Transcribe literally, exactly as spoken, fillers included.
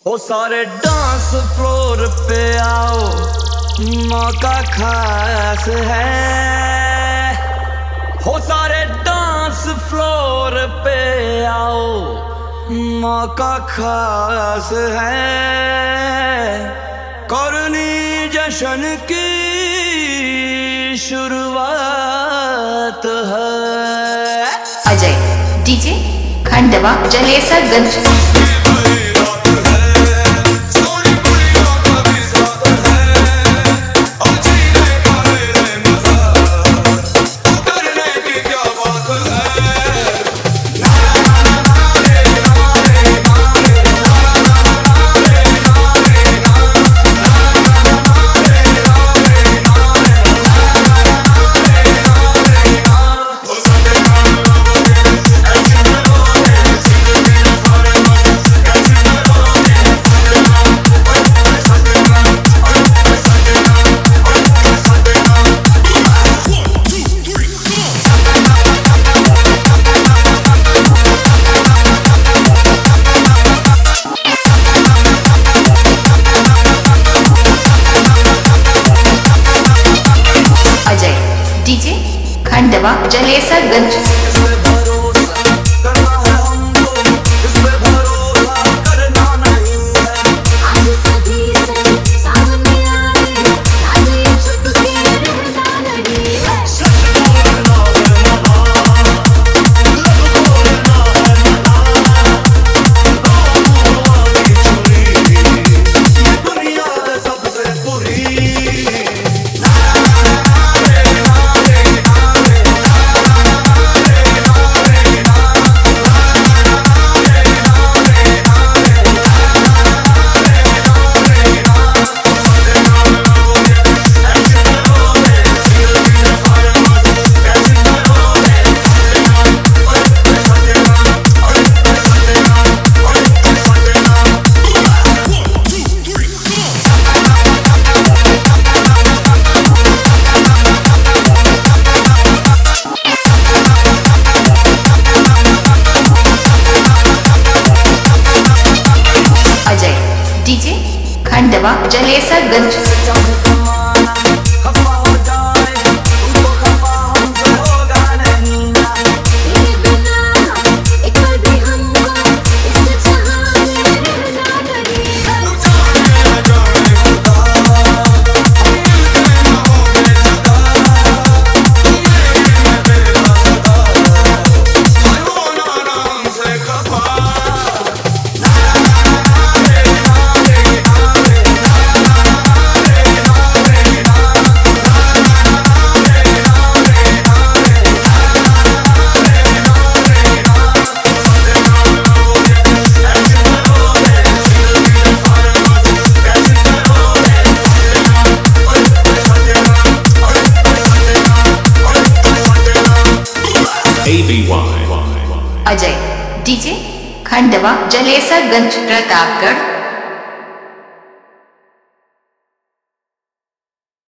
ओ सारे dance floor पे आओ, मौका खास है। हो सारे डांस फ्लोर पे आओ, मौका खास है। करनी जश्न की शुरुआत है। Ajay DJ Khandwa Jalesarganj. DJ Khandwa Jalesarganj. DJ Khandwa Jalesarganj. Ajay DJ Khandwa Jalesarganj Pratapgarh.